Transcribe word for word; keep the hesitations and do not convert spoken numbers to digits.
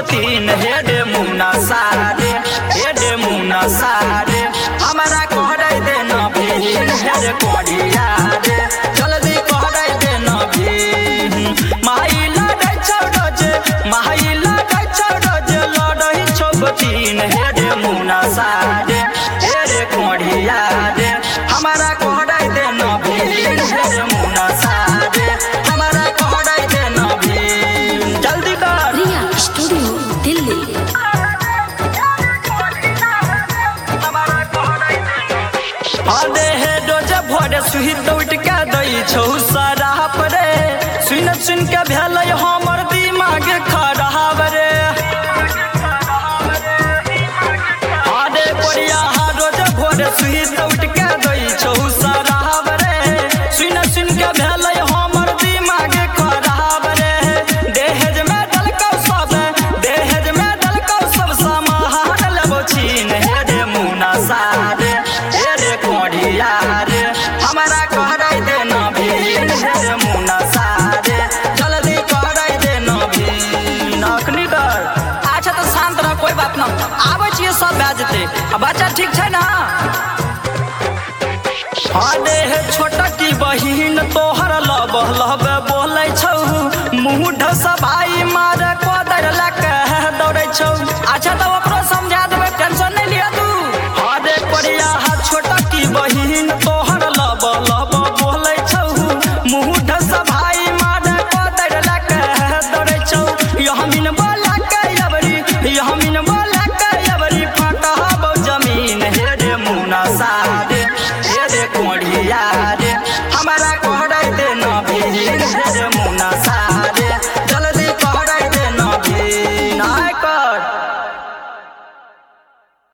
तीन हेडे मुना सारे हेडे मुना सारे हमारा कहराई दे न भीन हेडे कोढ़िया रे जल्दी कहराई दे न भीन माई लड़े छौड़े माई लड़े छौड़े लड़ई छोब तीन हेडे मुना सारे हेडे कोढ़िया रे हमारा कहराई दे न भीन हेडे मुना सारे हमारा कहराई दे न भीन जल्दी कर रिया स्टूडियो दिल्ली। अरे हे डोजे भोरे सुही दौड़ के दई छौ सराप रे सुन सुन के भेल हमर दिमाग खराब रे अरे कोरिया रोज भोरे सुही दौड़ के दई छौ सराप रे सुन सुन के भेल हमर दिमाग खराब रे दहेज में डलकौ सब दहेज में डलकौ सब समाहर लेबो छीन हे रे मुना सारे कोढ़िया रे हमारा कहराई दे न भीन हे मुना सारे जल्दी कहराई दे न भीन अखनी कर अच्छा तो शांत रह कोई बात न आबै छियै सब भए जेतै आ बच्चा ठीक छै ना अरे हे छोटा की बहिन तोहर लब लब बोलै छौ मुँह ढसबाई मारे कोदर लके दौड़ै छौ अच्छा तो ओकरो समझा देबै टेंशन नहीं लिया तू अरे कोरिया छोटा की बहिन तोहर लब लब बोलै छौ मुँह ढसबाई मारे कोदर लके दौड़ै छौ यहमीन बोला के अबरी यहमीन बोला के अबरी फटहबौ जमीन हे रे मुना सारे हे रे कोढ़िया रे हमारा कहराई दे न भीन हे रे मुना सारे